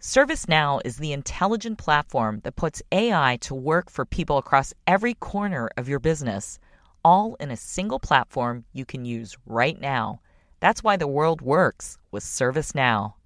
ServiceNow is the intelligent platform that puts AI to work for people across every corner of your business, all in a single platform you can use right now. That's why the world works with ServiceNow.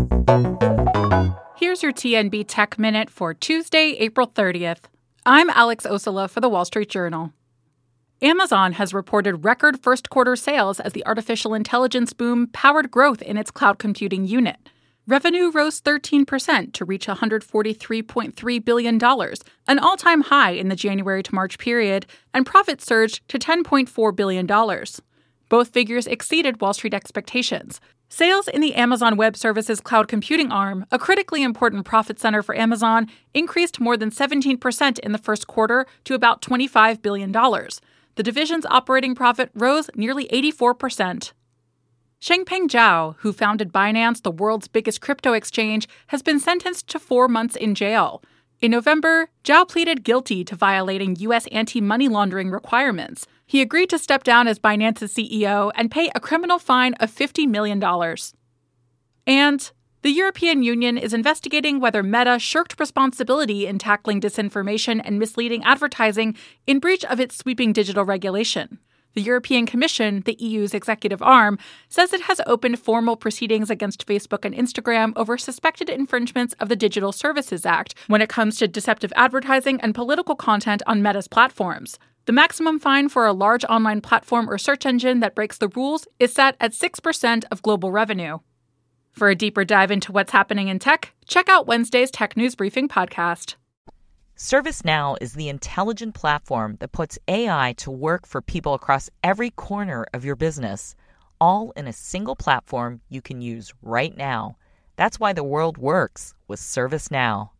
Here's your TNB Tech Minute for Tuesday, April 30th. I'm Alex Ossola for The Wall Street Journal. Amazon has reported record first-quarter sales as the artificial intelligence boom powered growth in its cloud computing unit. Revenue rose 13% to reach $143.3 billion, an all-time high in the January to March period, and profits surged to $10.4 billion. Both figures exceeded Wall Street expectations. Sales in the Amazon Web Services cloud computing arm, a critically important profit center for Amazon, increased more than 17% in the first quarter to about $25 billion. The division's operating profit rose nearly 84%. Changpeng Zhao, who founded Binance, the world's biggest crypto exchange, has been sentenced to 4 months in jail. In November, Zhao pleaded guilty to violating U.S. anti-money laundering requirements. He agreed to step down as Binance's CEO and pay a criminal fine of $50 million. And the European Union is investigating whether Meta shirked responsibility in tackling disinformation and misleading advertising in breach of its sweeping digital regulation. The European Commission, the EU's executive arm, says it has opened formal proceedings against Facebook and Instagram over suspected infringements of the Digital Services Act when it comes to deceptive advertising and political content on Meta's platforms. The maximum fine for a large online platform or search engine that breaks the rules is set at 6% of global revenue. For a deeper dive into what's happening in tech, check out Wednesday's Tech News Briefing podcast. ServiceNow is the intelligent platform that puts AI to work for people across every corner of your business, all in a single platform you can use right now. That's why the world works with ServiceNow.